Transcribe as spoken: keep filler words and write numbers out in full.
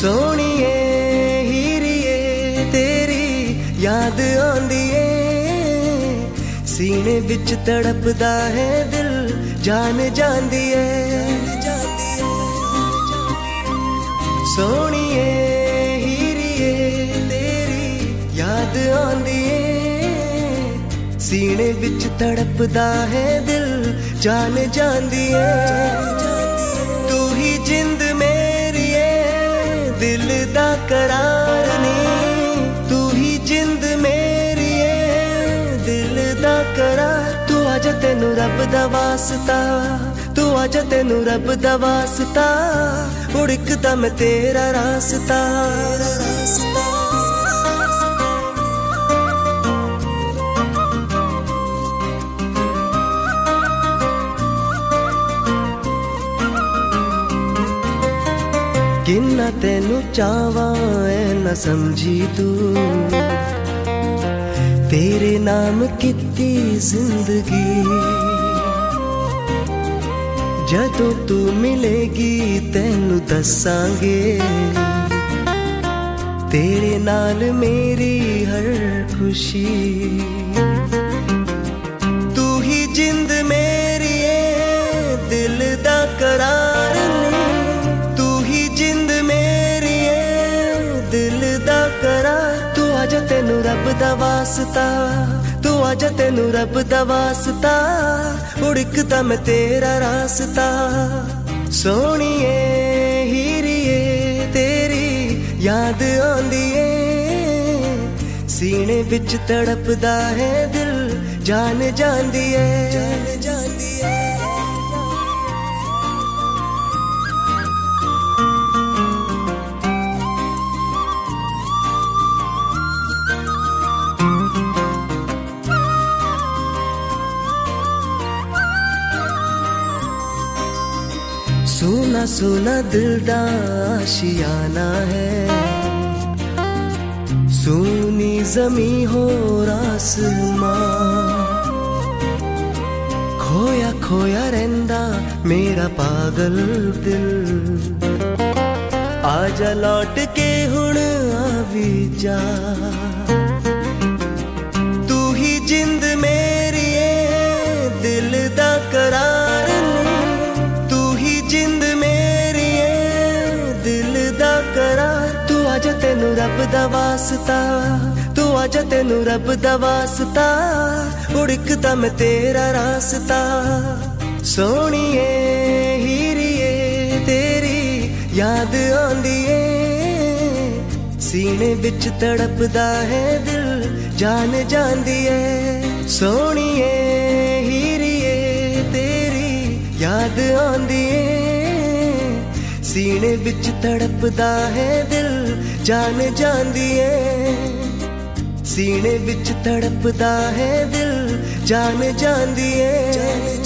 सोहणीए हीरीए तेरी याद आंदी ए, सीने विच तड़पदा है दिल जान जांदी है। सोहणीए हीरीए तेरी याद आंदी ए, सीने विच तड़पदा है दिल जान जांदी है। तू ही जिंद मेरी है दिल दा करार नी, तू ही जिंद मेरी है दिल दा करार। तू आजा तेनू रब दा वास्ता, तू आजा तेनू रब दा वास्ता, उड़कदा मैं तेरा रास्ता। किन्ना तेनू चावा ऐ न समझी तू, तेरे नाम कित्ती जिंदगी। जदों तू मिलेगी तेनू दसांगे, तेरे नाल मेरी हर खुशी। तू ही जिंद मेरी है दिल दा करार नी, तू ही जिंद मेरी है दिल दा करार। तू आजा तेनू रब दा वास्ता, तू आजा तेनू रब दा वास्ता, उड़कदा मैं तेरा रास्ता। सोहणीए हीरीए तेरी याद आंदी ए, सीने विच तड़पदा है दिल जान जांदी है, जान जांदी है। सोना सोना दिल दा आशियाना है, सोनी जमी हो आसमां। खोया खोया रहंदा मेरा पागल दिल, आजा लौट के हुण आवी जा। तू ही जिंद मेरी है दिल दा करार नी, तू ही जिंद मेरी है दिल दा करार। तू आजा तेनू रब दा वास्ता, तू आजा तेनू रब दा वास्ता, उड़कदा मैं तेरा रास्ता। सोहणीए हीरीए तेरी याद आंदी ए, सीने विच तड़पदा है दिल जान जांदी है। सोहणीए हीरीए तेरी याद आंदी ए, सीने विच तड़पदा है दिल जान जांदी है। सीने विच तड़पदा है दिल जान जांदी है।